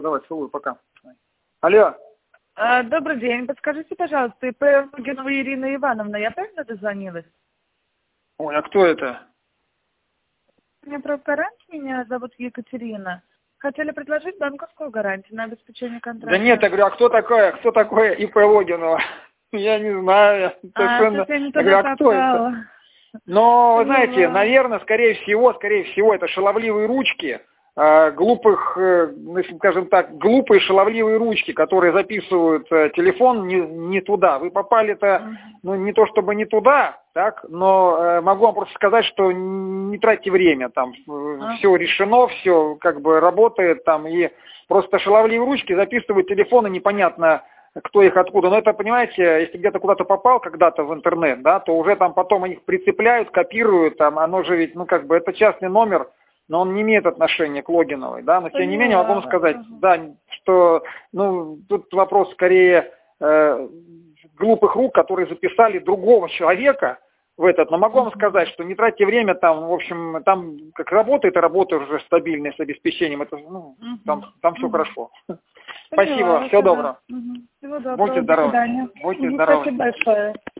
Давай, целую, пока. Алло. Добрый день. Подскажите, пожалуйста, ИП Логинова Ирина Ивановна, я правильно дозвонилась? Ой, а кто это? Меня меня зовут Екатерина. Хотели предложить банковскую гарантию на обеспечение контракта. Да нет, я говорю, а кто такое ИП Логинова? Я не знаю. Я говорю, а кто это? Но, вы знаете, наверное, скорее всего, это шаловливые ручки, скажем так, глупые шаловливые ручки, которые записывают телефон не туда. Вы попали-то, не то чтобы не туда, так, но могу вам просто сказать, что не тратьте время, там все решено, все как бы работает, там, и просто шаловливые ручки записывают телефоны, непонятно, кто их откуда. Но это, понимаете, если где-то куда-то попал когда-то в интернет, да, то уже там потом их прицепляют, копируют, там, оно же ведь, это частный номер, но он не имеет отношения к Логиновой, да, но тем не менее могу вам сказать, да, что, тут вопрос скорее глупых рук, которые записали другого человека в этот, но могу вам сказать, что не тратьте время, там, в общем, там как работает, и работает уже стабильно с обеспечением, это, там все хорошо. Спасибо, всего доброго. Всего доброго, Будьте здоровы. до свидания. Будьте здоровы. Спасибо большое.